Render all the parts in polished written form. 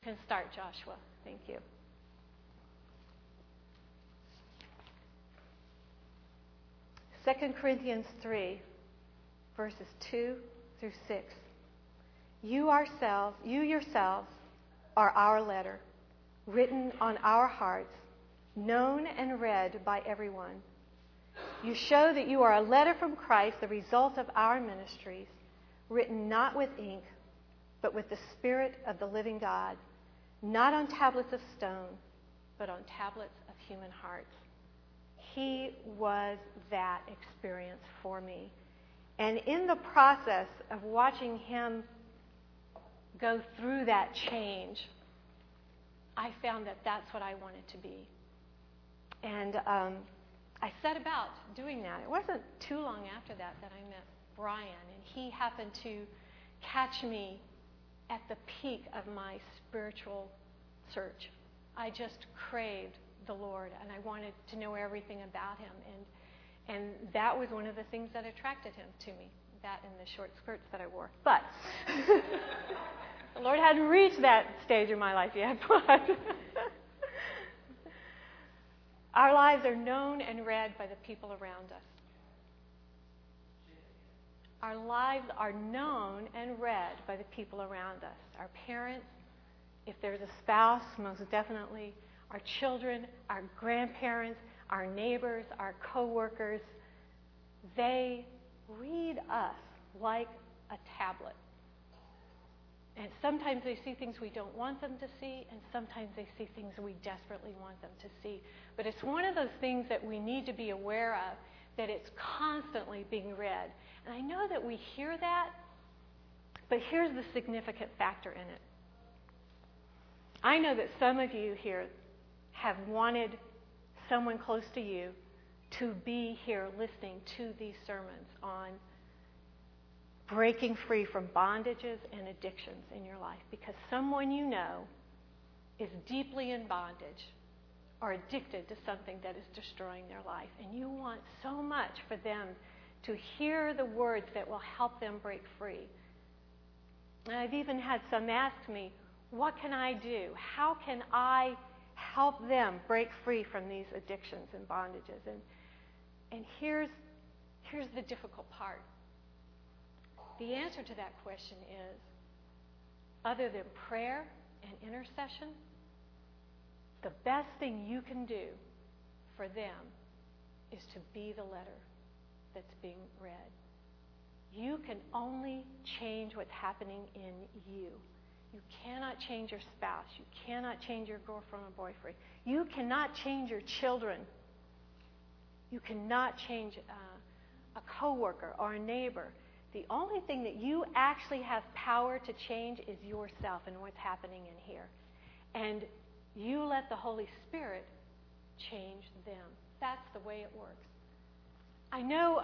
Can start, Joshua. Thank you. Second Corinthians 3, verses 2 through 6. You yourselves are our letter, written on our hearts, known and read by everyone. You show that you are a letter from Christ, the result of our ministries, written not with ink, but with the Spirit of the living God, not on tablets of stone, but on tablets of human hearts. He was that experience for me. And in the process of watching him go through that change, I found that that's what I wanted to be. And I set about doing that. It wasn't too long after that I met Brian, and he happened to catch me at the peak of my spiritual search. I just craved the Lord, and I wanted to know everything about him. And that was one of the things that attracted him to me, that and the short skirts that I wore. But the Lord hadn't reached that stage in my life yet. But our lives are known and read by the people around us. Our lives are known and read by the people around us. Our parents, if there's a spouse, most definitely. Our children, our grandparents, our neighbors, our co-workers, they read us like a tablet. And sometimes they see things we don't want them to see, and sometimes they see things we desperately want them to see. But it's one of those things that we need to be aware of, that it's constantly being read. And I know that we hear that, but here's the significant factor in it. I know that some of you here have wanted someone close to you to be here listening to these sermons on breaking free from bondages and addictions in your life, because someone you know is deeply in bondage or addicted to something that is destroying their life. And you want so much for them to hear the words that will help them break free. And I've even had some ask me, what can I do? How can I help them break free from these addictions and bondages? And here's the difficult part. The answer to that question is, other than prayer and intercession, the best thing you can do for them is to be the letter that's being read. You can only change what's happening in you. You cannot change your spouse. You cannot change your girlfriend or boyfriend. You cannot change your children. You cannot change a coworker or a neighbor. The only thing that you actually have power to change is yourself and what's happening in here. And you let the Holy Spirit change them. That's the way it works. I know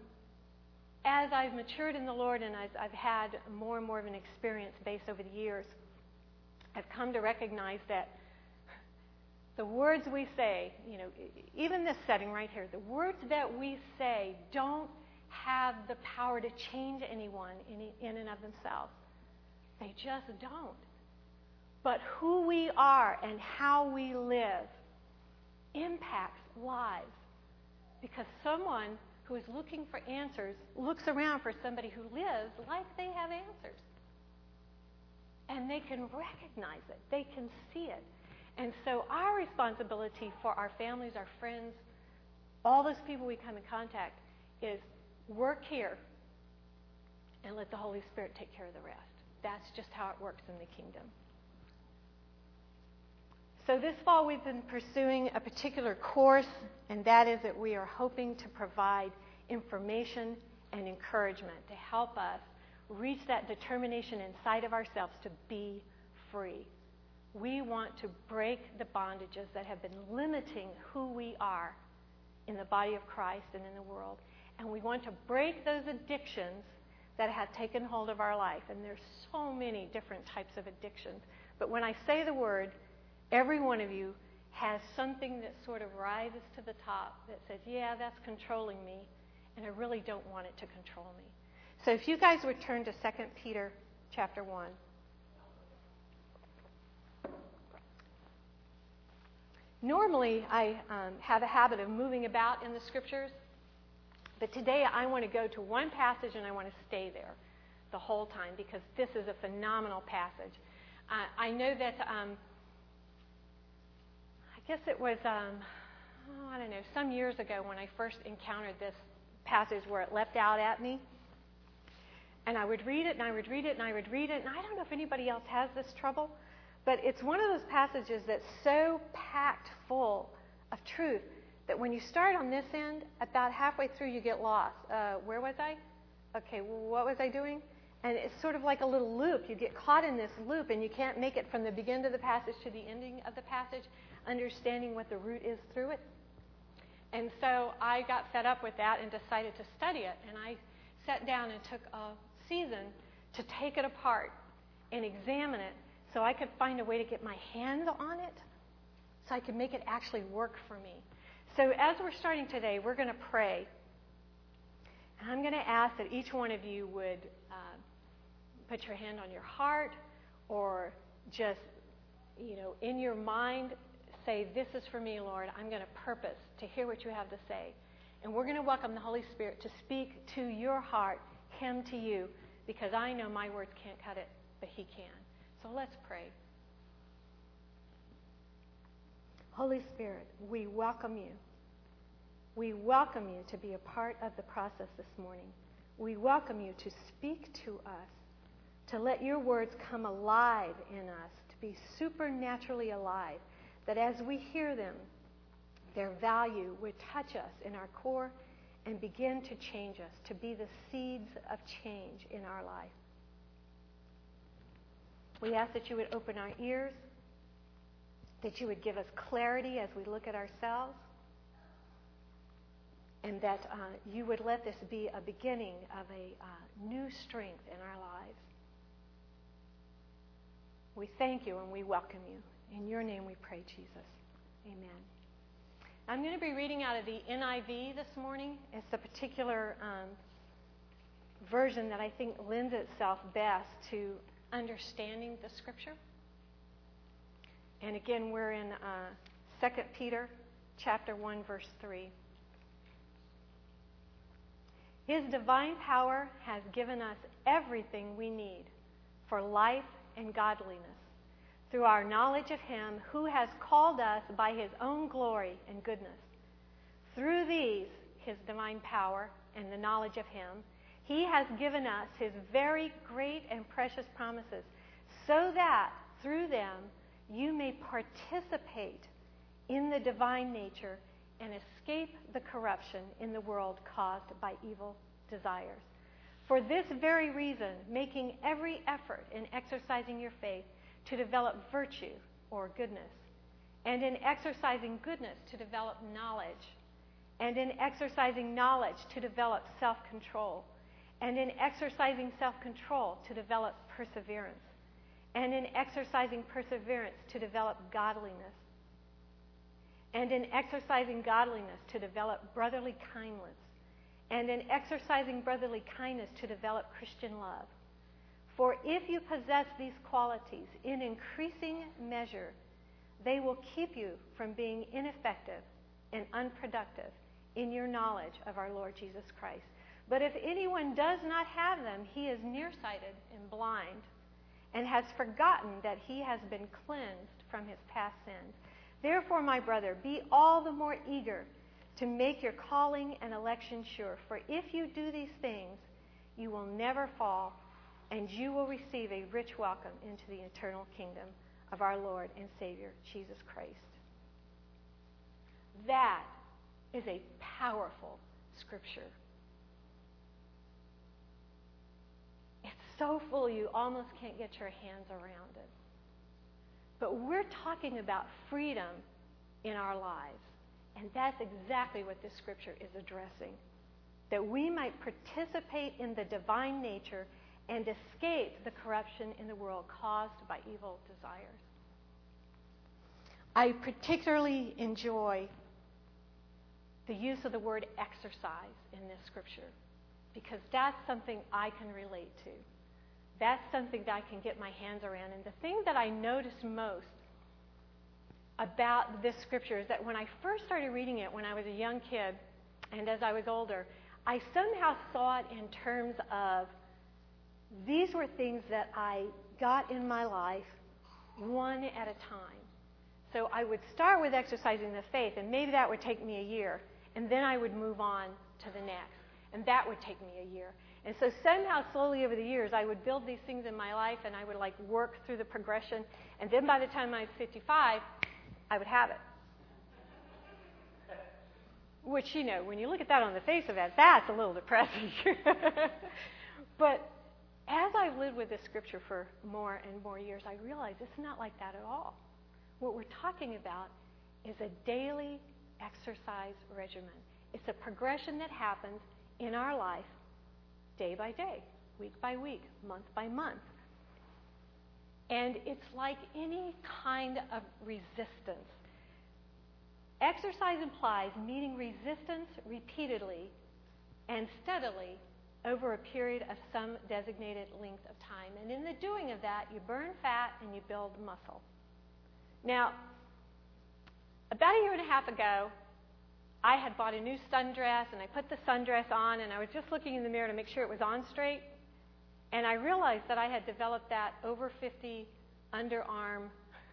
as I've matured in the Lord and I've had more and more of an experience base over the years, I've come to recognize that the words we say, even this setting right here, the words that we say don't have the power to change anyone in and of themselves. They just don't. But who we are and how we live impacts lives. Because someone who is looking for answers looks around for somebody who lives like they have answers. And they can recognize it. They can see it. And so our responsibility for our families, our friends, all those people we come in contact is work here and let the Holy Spirit take care of the rest. That's just how it works in the kingdom. So this fall we've been pursuing a particular course, and that is that we are hoping to provide information and encouragement to help us reach that determination inside of ourselves to be free. We want to break the bondages that have been limiting who we are in the body of Christ and in the world. And we want to break those addictions that have taken hold of our life. And there's so many different types of addictions. But when I say the word, every one of you has something that sort of rises to the top that says, yeah, that's controlling me, and I really don't want it to control me. So if you guys would turn to 2 Peter chapter 1. Normally, I have a habit of moving about in the Scriptures, but today I want to go to one passage and I want to stay there the whole time because this is a phenomenal passage. I know that, I guess it was, I don't know, some years ago when I first encountered this passage where it leapt out at me. And I would read it, and I would read it, and I would read it, and I don't know if anybody else has this trouble, but it's one of those passages that's so packed full of truth that when you start on this end, about halfway through you get lost. Where was I? Okay, what was I doing? And it's sort of like a little loop. You get caught in this loop, and you can't make it from the beginning of the passage to the ending of the passage, understanding what the root is through it. And so I got fed up with that and decided to study it. And I sat down and took a season to take it apart and examine it so I could find a way to get my hands on it so I could make it actually work for me. So as we're starting today, we're going to pray. And I'm going to ask that each one of you would put your hand on your heart or just, in your mind, say, this is for me, Lord. I'm going to purpose to hear what you have to say. And we're going to welcome the Holy Spirit to speak to your heart, Him to you, because I know my words can't cut it, but He can. So let's pray. Holy Spirit, we welcome you. We welcome you to be a part of the process this morning. We welcome you to speak to us, to let your words come alive in us, to be supernaturally alive, that as we hear them, their value would touch us in our core and begin to change us, to be the seeds of change in our life. We ask that you would open our ears, that you would give us clarity as we look at ourselves, and that you would let this be a beginning of a new strength in our lives. We thank you and we welcome you. In your name we pray, Jesus. Amen. I'm going to be reading out of the NIV this morning. It's a particular version that I think lends itself best to understanding the Scripture. And again, we're in 2 Peter chapter 1, verse 3. His divine power has given us everything we need for life and godliness through our knowledge of Him who has called us by His own glory and goodness. Through these, His divine power and the knowledge of Him, He has given us His very great and precious promises, so that through them you may participate in the divine nature and escape the corruption in the world caused by evil desires. For this very reason, making every effort in exercising your faith to develop virtue or goodness, and in exercising goodness to develop knowledge, and in exercising knowledge to develop self-control, and in exercising self-control to develop perseverance, and in exercising perseverance to develop godliness, and in exercising godliness to develop brotherly kindness, and in exercising brotherly kindness to develop Christian love. For if you possess these qualities in increasing measure, they will keep you from being ineffective and unproductive in your knowledge of our Lord Jesus Christ. But if anyone does not have them, he is nearsighted and blind, and has forgotten that he has been cleansed from his past sins. Therefore, my brother, be all the more eager to make your calling and election sure. For if you do these things, you will never fall, and you will receive a rich welcome into the eternal kingdom of our Lord and Savior, Jesus Christ. That is a powerful scripture. It's so full you almost can't get your hands around it. But we're talking about freedom in our lives. And that's exactly what this scripture is addressing. That we might participate in the divine nature and escape the corruption in the world caused by evil desires. I particularly enjoy the use of the word exercise in this scripture, because that's something I can relate to. That's something that I can get my hands around. And the thing that I notice most about this scripture is that when I first started reading it when I was a young kid and as I was older, I somehow saw it in terms of these were things that I got in my life one at a time. So I would start with exercising the faith, and maybe that would take me a year, and then I would move on to the next, and that would take me a year. And so somehow, slowly over the years, I would build these things in my life, and I would work through the progression, and then by the time I was 55, I would have it. Which, when you look at that on the face of it, that's a little depressing. But as I've lived with this scripture for more and more years, I realize it's not like that at all. What we're talking about is a daily exercise regimen. It's a progression that happens in our life day by day, week by week, month by month. And it's like any kind of resistance. Exercise implies meeting resistance repeatedly and steadily over a period of some designated length of time. And in the doing of that, you burn fat and you build muscle. Now, about a year and a half ago, I had bought a new sundress, and I put the sundress on, and I was just looking in the mirror to make sure it was on straight, and I realized that I had developed that over 50 underarm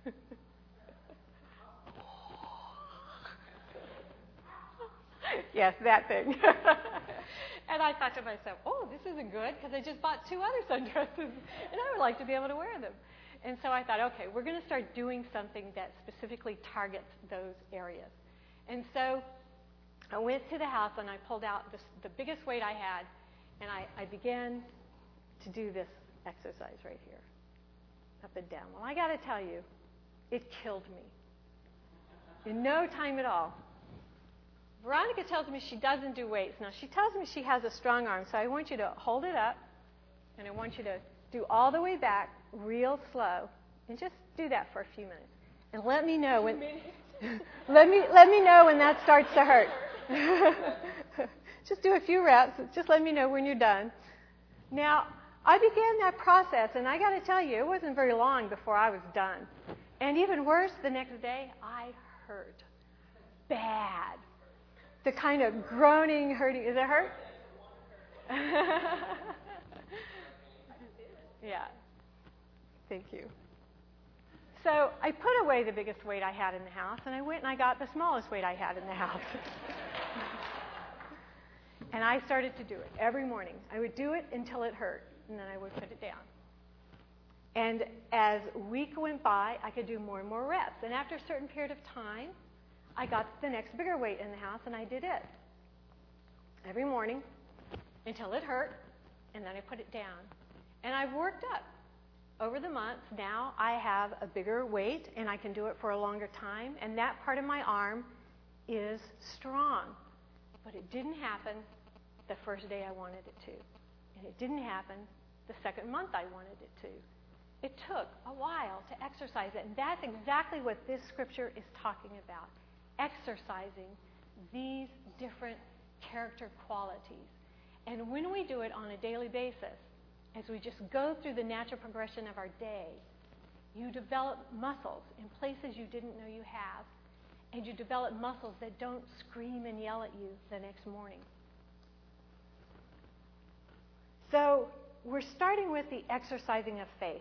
yes, that thing. And I thought to myself, oh, this isn't good, because I just bought 2 other sundresses, and I would like to be able to wear them. And so I thought, okay, we're going to start doing something that specifically targets those areas. And so I went to the house, and I pulled out the biggest weight I had, and I began to do this exercise right here, up and down. Well, I got to tell you, it killed me. In no time at all. Veronica tells me she doesn't do weights. Now, she tells me she has a strong arm, so I want you to hold it up, and I want you to do all the way back real slow, and just do that for a few minutes. And let me know when let me know when that starts to hurt. Just do a few reps. Just let me know when you're done. Now, I began that process, and I got to tell you, it wasn't very long before I was done. And even worse, the next day, I hurt bad. The kind of groaning, hurting. Is it hurt? Yeah. Thank you. So I put away the biggest weight I had in the house, and I went and I got the smallest weight I had in the house. And I started to do it every morning. I would do it until it hurt, and then I would put it down. And as a week went by, I could do more and more reps. And after a certain period of time, I got the next bigger weight in the house, and I did it every morning until it hurt, and then I put it down. And I've worked up. Over the months, now I have a bigger weight, and I can do it for a longer time, and that part of my arm is strong. But it didn't happen the first day I wanted it to. And it didn't happen the second month I wanted it to. It took a while to exercise it, and that's exactly what this scripture is talking about. Exercising these different character qualities. And when we do it on a daily basis, as we just go through the natural progression of our day, you develop muscles in places you didn't know you have, and you develop muscles that don't scream and yell at you the next morning. So we're starting with the exercising of faith.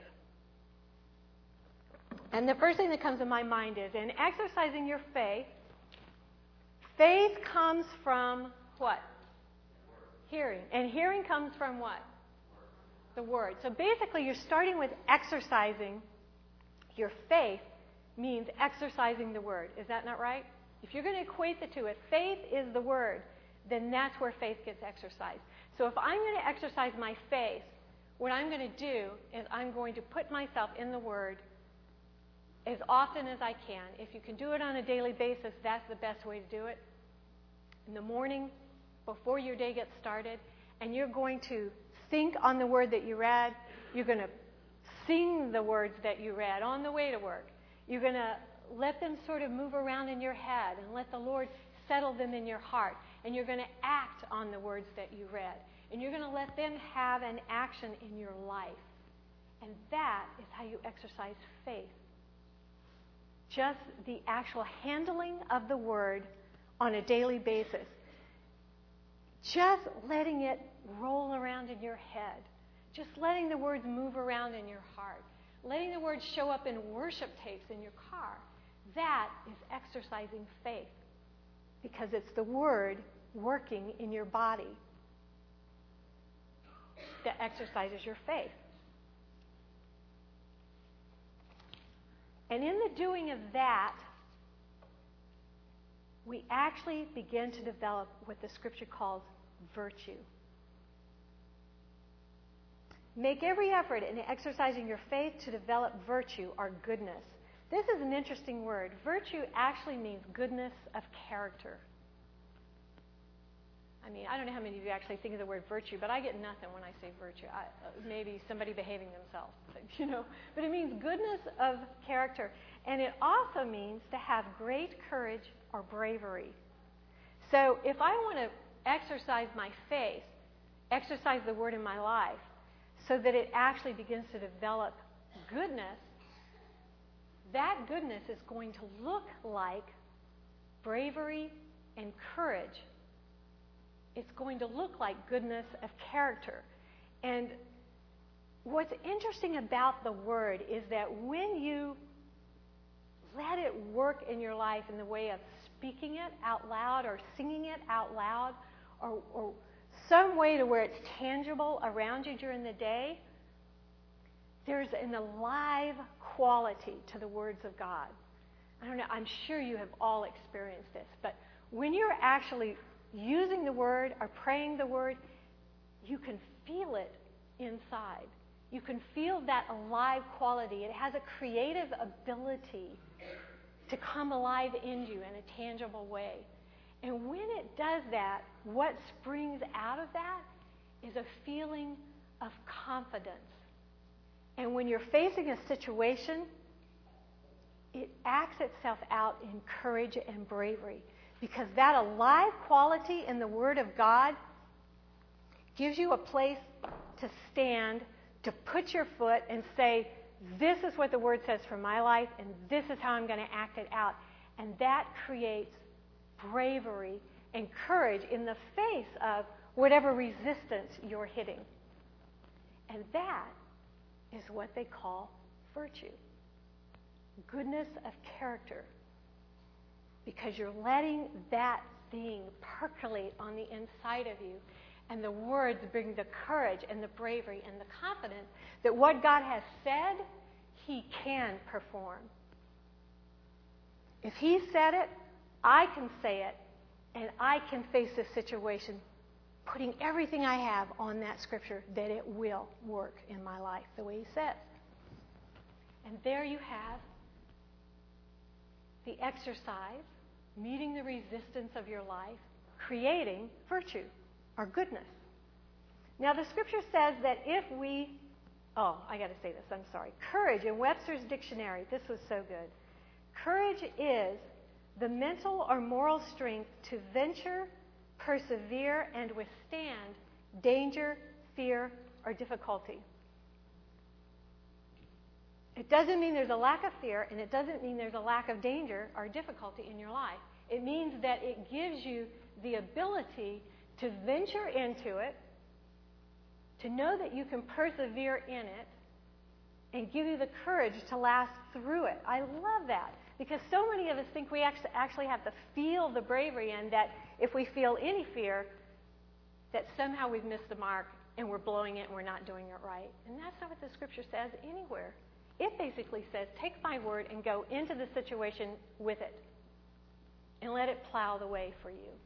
And the first thing that comes to my mind is, in exercising your faith, faith comes from what? Hearing. And hearing comes from what? The Word. So basically, you're starting with exercising your faith means exercising the Word. Is that not right? If you're going to equate the two, if faith is the Word, then that's where faith gets exercised. So if I'm going to exercise my faith, what I'm going to do is I'm going to put myself in the Word as often as I can. If you can do it on a daily basis, that's the best way to do it. In the morning, before your day gets started, and you're going to think on the word that you read. You're going to sing the words that you read on the way to work. You're going to let them sort of move around in your head and let the Lord settle them in your heart. And you're going to act on the words that you read. And you're going to let them have an action in your life. And that is how you exercise faith. just the actual handling of the Word on a daily basis. Just letting it roll around in your head. Just letting the words move around in your heart. Letting the words show up in worship tapes in your car. That is exercising faith. Because it's the Word working in your body that exercises your faith. And in the doing of that, we actually begin to develop what the Scripture calls virtue. Make every effort in exercising your faith to develop virtue or goodness. This is an interesting word. Virtue actually means goodness of character. I mean, I don't know how many of you actually think of the word virtue, but I get nothing when I say virtue. Maybe somebody behaving themselves, But it means goodness of character. And it also means to have great courage or bravery. So if I want to exercise my faith, exercise the Word in my life, so that it actually begins to develop goodness, that goodness is going to look like bravery and courage. It's going to look like goodness of character. And what's interesting about the Word is that when you let it work in your life in the way of speaking it out loud or singing it out loud or some way to where it's tangible around you during the day, there's an alive quality to the words of God. I don't know, I'm sure you have all experienced this, but when you're actually using the Word or praying the Word, you can feel it inside. You can feel that alive quality. It has a creative ability to come alive in you in a tangible way. And when it does that, what springs out of that is a feeling of confidence. And when you're facing a situation, it acts itself out in courage and bravery. Because that alive quality in the Word of God gives you a place to stand, to put your foot and say, this is what the Word says for my life, and this is how I'm going to act it out. And that creates bravery and courage in the face of whatever resistance you're hitting. And that is what they call virtue. Goodness of character. Because you're letting that thing percolate on the inside of you. And the words bring the courage and the bravery and the confidence that what God has said, He can perform. If He said it, I can say it, and I can face this situation putting everything I have on that Scripture that it will work in my life the way He says. And there you have the exercise, meeting the resistance of your life, creating virtue or goodness. Now, the Scripture says that if we... Oh, I got to say this. I'm sorry. Courage, in Webster's dictionary, this was so good. Courage is the mental or moral strength to venture, persevere, and withstand danger, fear, or difficulty. It doesn't mean there's a lack of fear, and it doesn't mean there's a lack of danger or difficulty in your life. It means that it gives you the ability to venture into it, to know that you can persevere in it, and give you the courage to last through it. I love that, because so many of us think we actually have to feel the bravery, and that if we feel any fear, that somehow we've missed the mark and we're blowing it and we're not doing it right. And that's not what the Scripture says anywhere. It basically says, take my word and go into the situation with it and let it plow the way for you.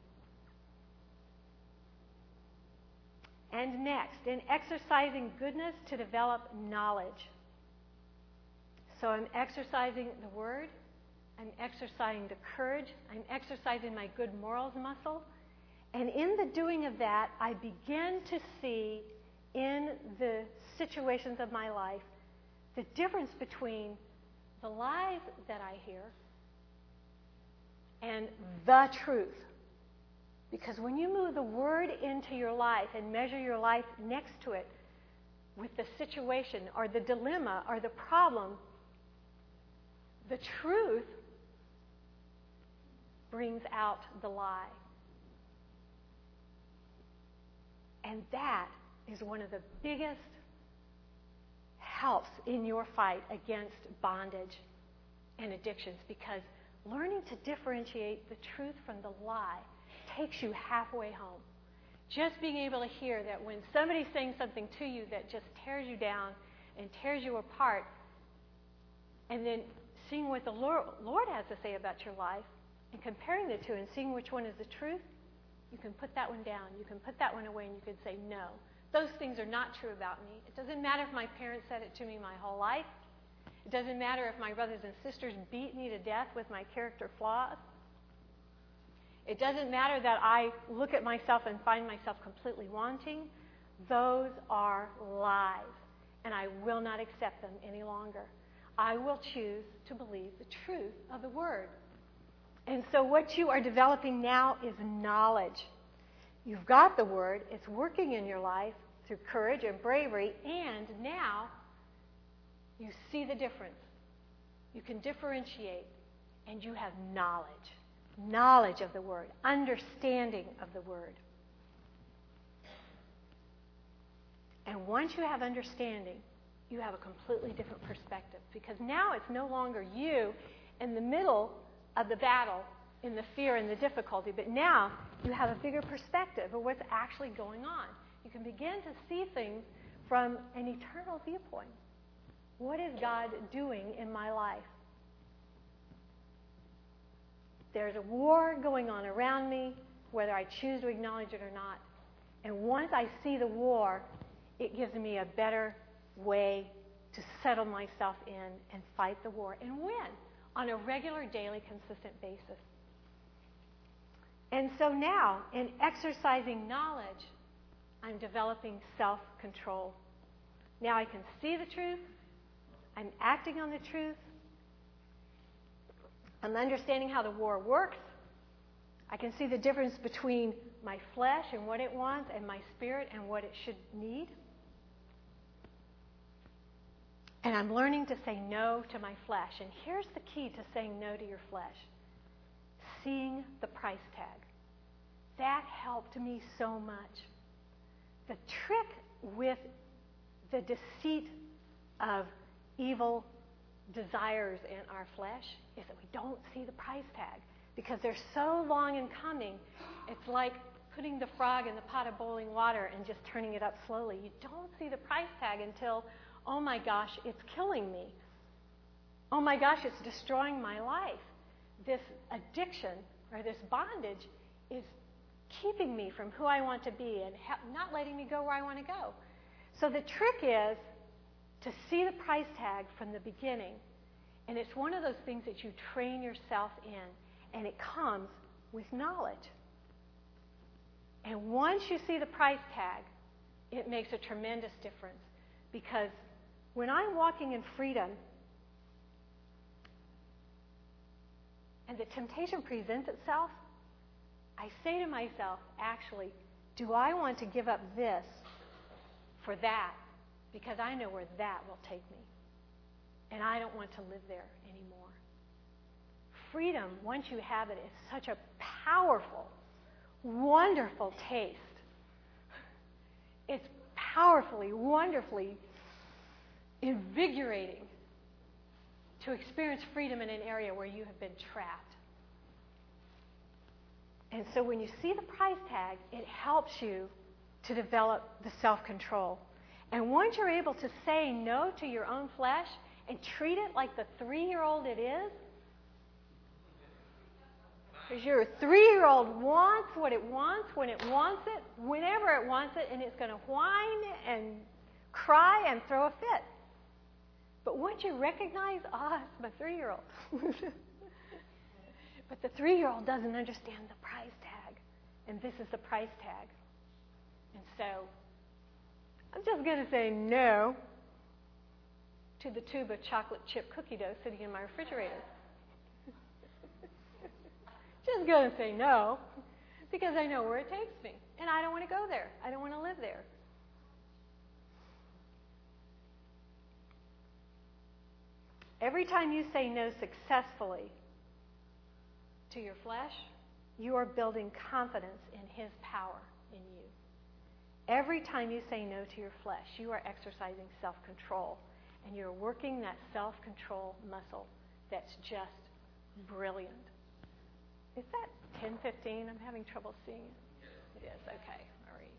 And next, in exercising goodness to develop knowledge. So I'm exercising the Word. I'm exercising the courage. I'm exercising my good morals muscle. And in the doing of that, I begin to see in the situations of my life the difference between the lies that I hear and the truth. Because when you move the Word into your life and measure your life next to it with the situation or the dilemma or the problem, the truth brings out the lie. And that is one of the biggest helps in your fight against bondage and addictions, because learning to differentiate the truth from the lie takes you halfway home. Just being able to hear that when somebody's saying something to you that just tears you down and tears you apart, and then seeing what the Lord has to say about your life and comparing the two and seeing which one is the truth, you can put that one down. You can put that one away, and you can say, no, those things are not true about me. It doesn't matter if my parents said it to me my whole life. It doesn't matter if my brothers and sisters beat me to death with my character flaws. It doesn't matter that I look at myself and find myself completely wanting. Those are lies, and I will not accept them any longer. I will choose to believe the truth of the Word. And so what you are developing now is knowledge. You've got the Word. It's working in your life through courage and bravery, and now you see the difference. You can differentiate, and you have knowledge. Knowledge of the Word, understanding of the Word. And once you have understanding, you have a completely different perspective, because now it's no longer you in the middle of the battle, in the fear and the difficulty, but now you have a bigger perspective of what's actually going on. You can begin to see things from an eternal viewpoint. What is God doing in my life? There's a war going on around me, whether I choose to acknowledge it or not. And once I see the war, it gives me a better way to settle myself in and fight the war and win on a regular, daily, consistent basis. And so now, in exercising knowledge, I'm developing self-control. Now I can see the truth. I'm acting on the truth. I'm understanding how the war works. I can see the difference between my flesh and what it wants and my spirit and what it should need. And I'm learning to say no to my flesh. And here's the key to saying no to your flesh. Seeing the price tag. That helped me so much. The trick with the deceit of evil desires in our flesh is that we don't see the price tag, because they're so long in coming. It's like putting the frog in the pot of boiling water and just turning it up slowly. You don't see the price tag until, oh my gosh, it's killing me. Oh my gosh, it's destroying my life. This addiction or this bondage is keeping me from who I want to be and not letting me go where I want to go. So the trick is to see the price tag from the beginning. And it's one of those things that you train yourself in, and it comes with knowledge. And once you see the price tag, it makes a tremendous difference. Because when I'm walking in freedom and the temptation presents itself, I say to myself, actually, do I want to give up this for that? Because I know where that will take me. And I don't want to live there anymore. Freedom, once you have it, is such a powerful, wonderful taste. It's powerfully, wonderfully invigorating to experience freedom in an area where you have been trapped. And so when you see the price tag, it helps you to develop the self-control. And once you're able to say no to your own flesh and treat it like the 3-year-old it is, because your 3-year-old wants what it wants, when it wants it, whenever it wants it, and it's going to whine and cry and throw a fit. But once you recognize, it's my 3-year-old. But the 3-year-old doesn't understand the price tag. And this is the price tag. And so I'm just going to say no to the tube of chocolate chip cookie dough sitting in my refrigerator. Just going to say no, because I know where it takes me. And I don't want to go there. I don't want to live there. Every time you say no successfully to to your flesh, you are building confidence in His power in you. Every time you say no to your flesh, you are exercising self-control, and you're working that self-control muscle that's just brilliant. Is that 10:15? I'm having trouble seeing it. It is, okay. All right.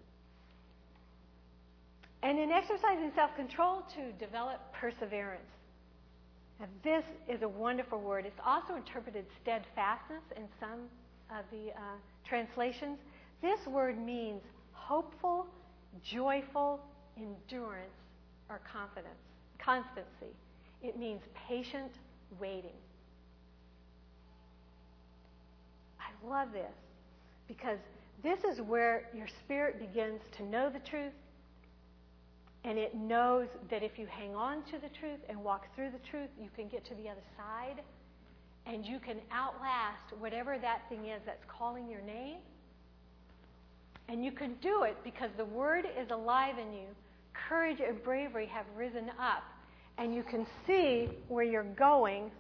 And in exercising self-control, to develop perseverance. Now, this is a wonderful word. It's also interpreted steadfastness in some of the translations. This word means hopeful, joyful endurance or constancy. It means patient waiting. I love this because this is where your spirit begins to know the truth, and it knows that if you hang on to the truth and walk through the truth, you can get to the other side, and you can outlast whatever that thing is that's calling your name. And you can do it because the Word is alive in you. Courage and bravery have risen up, and you can see where you're going,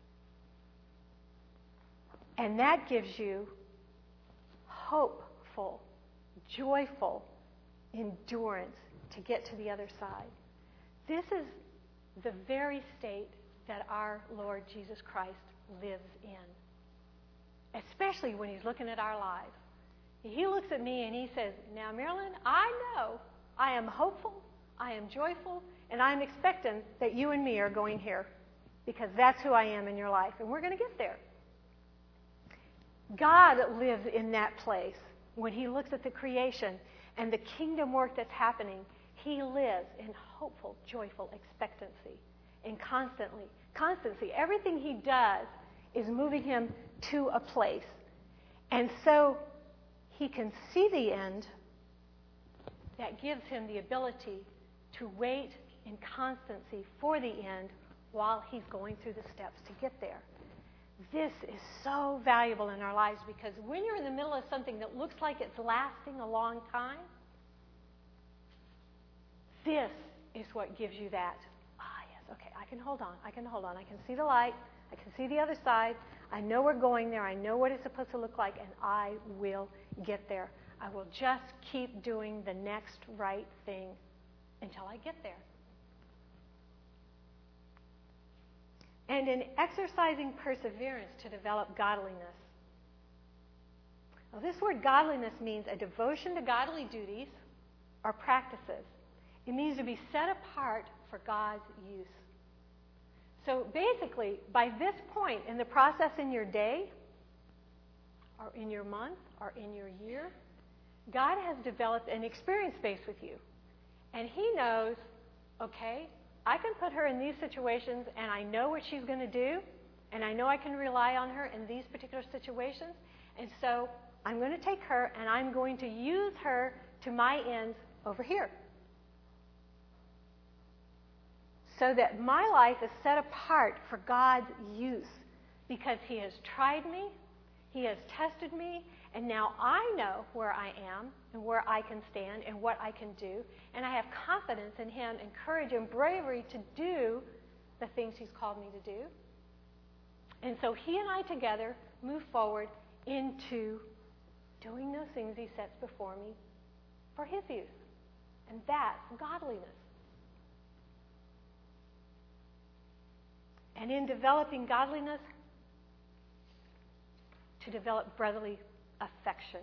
and that gives you hopeful, joyful endurance to get to the other side. This is the very state that our Lord Jesus Christ lives in, especially when He's looking at our lives. He looks at me and He says, now, Marilyn, I know I am hopeful, I am joyful, and I'm expectant that you and me are going here because that's who I am in your life, and we're going to get there. God lives in that place. When He looks at the creation and the kingdom work that's happening, He lives in hopeful, joyful expectancy and constancy. Everything He does is moving Him to a place. And so He can see the end. That gives Him the ability to wait in constancy for the end while He's going through the steps to get there. This is so valuable in our lives because when you're in the middle of something that looks like it's lasting a long time, this is what gives you that, yes, okay, I can hold on. I can see the light. I can see the other side. I know we're going there. I know what it's supposed to look like, and I will get there. I will just keep doing the next right thing until I get there. And in exercising perseverance to develop godliness. Now, this word godliness means a devotion to godly duties or practices. It means to be set apart for God's use. So basically, by this point in the process in your day, or in your month, or in your year, God has developed an experience base with you. And He knows, okay, I can put her in these situations, and I know what she's going to do, and I know I can rely on her in these particular situations, and so I'm going to take her, and I'm going to use her to my ends over here. So that my life is set apart for God's use, because He has tried me, He has tested me, and now I know where I am and where I can stand and what I can do. And I have confidence in Him and courage and bravery to do the things He's called me to do. And so He and I together move forward into doing those things He sets before me for His use. And that's godliness. And in developing godliness, to develop brotherly affection.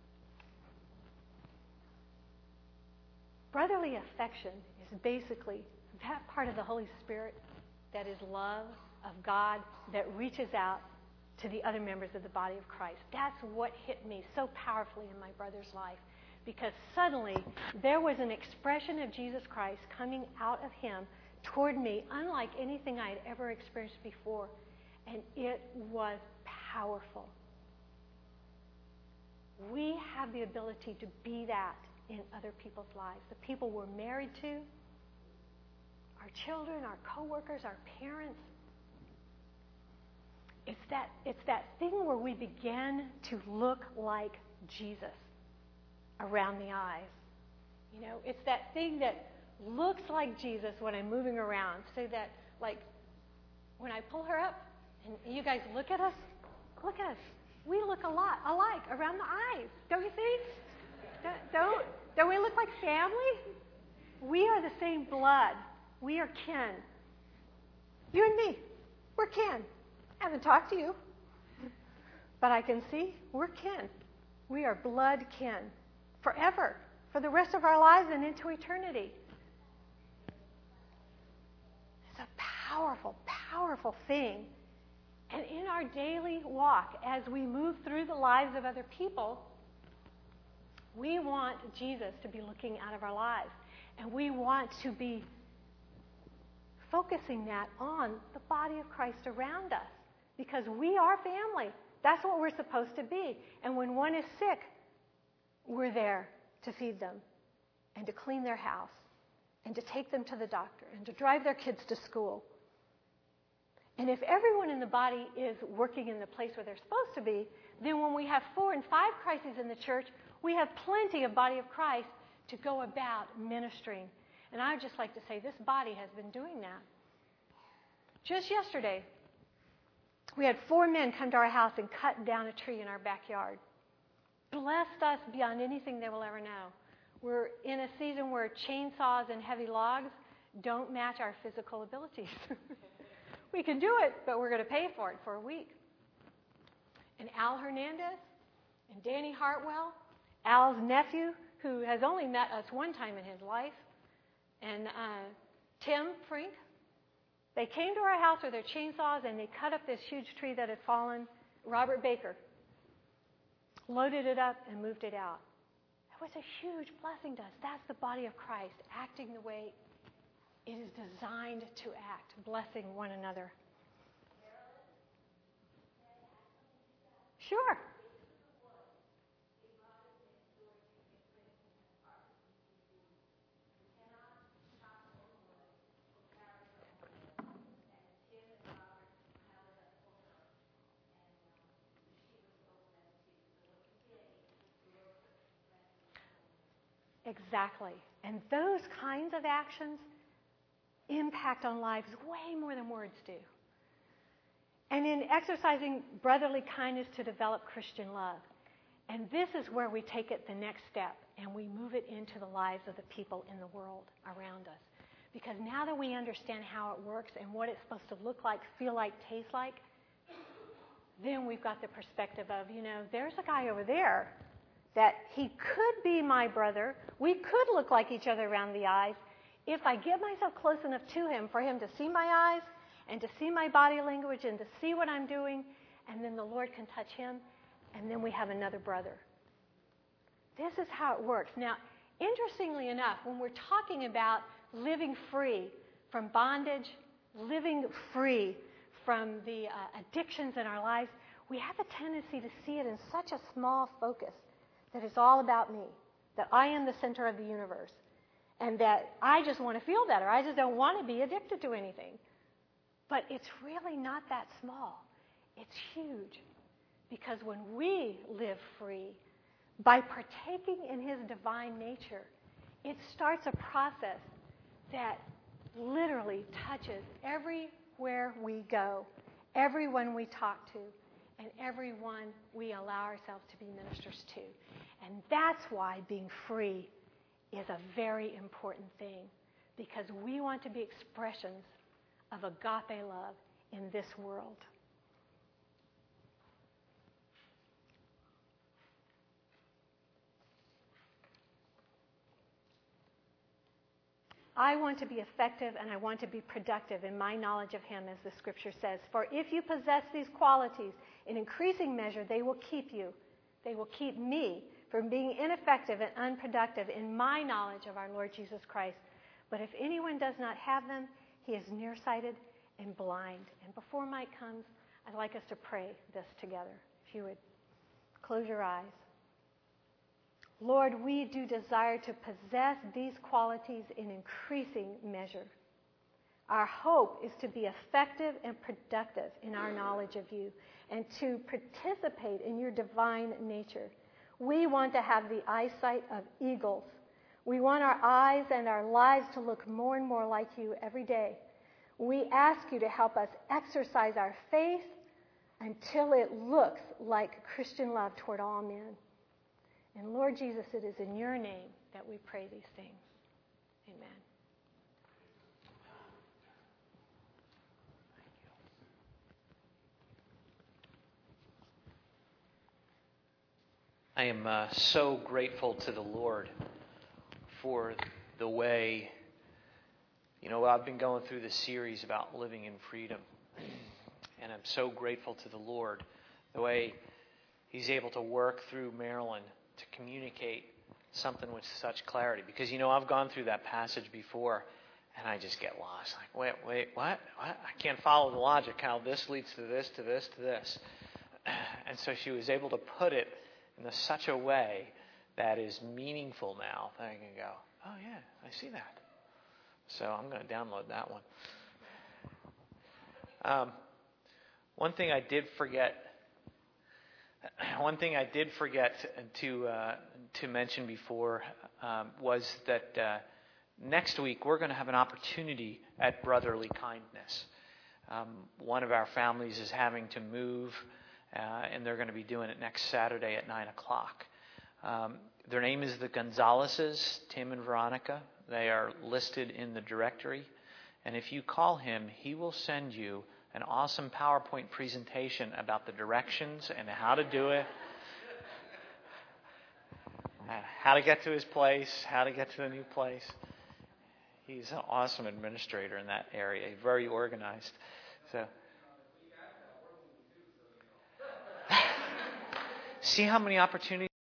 Brotherly affection is basically that part of the Holy Spirit that is love of God that reaches out to the other members of the body of Christ. That's what hit me so powerfully in my brother's life, because suddenly there was an expression of Jesus Christ coming out of him toward me unlike anything I had ever experienced before, and it was powerful. We have the ability to be that in other people's lives. The people we're married to, our children, our coworkers, our parents. It's that thing where we begin to look like Jesus around the eyes. You know, it's that thing that looks like Jesus when I'm moving around, so that, like, when I pull her up, and you guys look at us, We look a lot alike around the eyes, don't you think? Don't we look like family? We are the same blood. We are kin. You and me, we're kin. I haven't talked to you, but I can see we're kin. We are blood kin forever, for the rest of our lives and into eternity. It's a powerful, powerful thing. And in our daily walk, as we move through the lives of other people, we want Jesus to be looking out of our lives. And we want to be focusing that on the body of Christ around us. Because we are family. That's what we're supposed to be. And when one is sick, we're there to feed them and to clean their house and to take them to the doctor and to drive their kids to school. And if everyone in the body is working in the place where they're supposed to be, then when we have 4 and 5 crises in the church, we have plenty of body of Christ to go about ministering. And I would just like to say this body has been doing that. Just yesterday, we had 4 men come to our house and cut down a tree in our backyard. Blessed us beyond anything they will ever know. We're in a season where chainsaws and heavy logs don't match our physical abilities. We can do it, but we're going to pay for it for a week. And Al Hernandez and Danny Hartwell, Al's nephew, who has only met us one time in his life, and Tim Frink, they came to our house with their chainsaws and they cut up this huge tree that had fallen. Robert Baker loaded it up and moved it out. It was a huge blessing to us. That's the body of Christ acting the way it is designed to act, blessing one another. Sure. Exactly. And those kinds of actions impact on lives way more than words do. And in exercising brotherly kindness to develop Christian love. And this is where we take it the next step and we move it into the lives of the people in the world around us. Because now that we understand how it works and what it's supposed to look like, feel like, taste like, then we've got the perspective of, there's a guy over there that he could be my brother. We could look like each other around the eyes. If I get myself close enough to him for him to see my eyes and to see my body language and to see what I'm doing, and then the Lord can touch him, and then we have another brother. This is how it works. Now, interestingly enough, when we're talking about living free from bondage, living free from the addictions in our lives, we have a tendency to see it in such a small focus that it's all about me, that I am the center of the universe, and that I just want to feel better. I just don't want to be addicted to anything. But it's really not that small. It's huge. Because when we live free, by partaking in his divine nature, it starts a process that literally touches everywhere we go, everyone we talk to, and everyone we allow ourselves to be ministers to. And that's why being free is a very important thing, because we want to be expressions of agape love in this world. I want to be effective and I want to be productive in my knowledge of him, as the scripture says. For if you possess these qualities in increasing measure, they will keep you. They will keep me from being ineffective and unproductive in my knowledge of our Lord Jesus Christ. But if anyone does not have them, he is nearsighted and blind. And before Mike comes, I'd like us to pray this together. If you would close your eyes. Lord, we do desire to possess these qualities in increasing measure. Our hope is to be effective and productive in our knowledge of you and to participate in your divine nature. We want to have the eyesight of eagles. We want our eyes and our lives to look more and more like you every day. We ask you to help us exercise our faith, until it looks like Christian love toward all men. And Lord Jesus, it is in your name that we pray these things. Amen. I am so grateful to the Lord for the way, I've been going through this series about living in freedom. And I'm so grateful to the Lord, the way He's able to work through Marilyn to communicate something with such clarity. Because, I've gone through that passage before, and I just get lost. Like, wait, what? I can't follow the logic, how this leads to this, to this, to this. And so she was able to put it in such a way that is meaningful now that I can go, oh yeah, I see that. So I'm going to download that one. One thing I did forget to mention before was that next week we're going to have an opportunity at Brotherly Kindness. One of our families is having to move, and they're going to be doing it next Saturday at 9 o'clock. Their name is the Gonzaleses, Tim and Veronica. They are listed in the directory. And if you call him, he will send you an awesome PowerPoint presentation about the directions and how to do it, how to get to his place, how to get to the new place. He's an awesome administrator in that area. He's very organized. So, see how many opportunities